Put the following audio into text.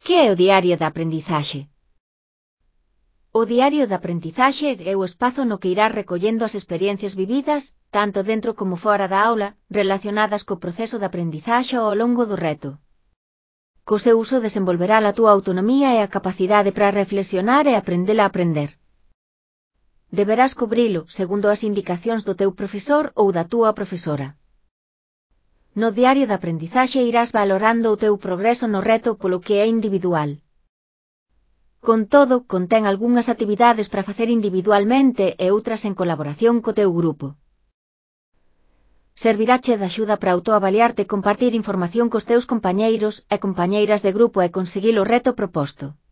Que é o diario de aprendizaxe? O diario de aprendizaxe é o espazo no que irás recollendo as experiencias vividas, tanto dentro como fora da aula, relacionadas co proceso de aprendizaxe ao longo do reto. Co seu uso desenvolverá a túa autonomía e a capacidade para reflexionar e aprender a aprender. Deberás cubrilo segundo as indicacións do teu profesor ou da túa profesora. No diario de aprendizaxe irás valorando o teu progreso no reto polo que é individual. Con todo, contén algunhas actividades para facer individualmente e outras en colaboración co teu grupo. Servirache de axuda para autoavaliarte e compartir información cos teus compañeiros e compañeiras de grupo e conseguir o reto proposto.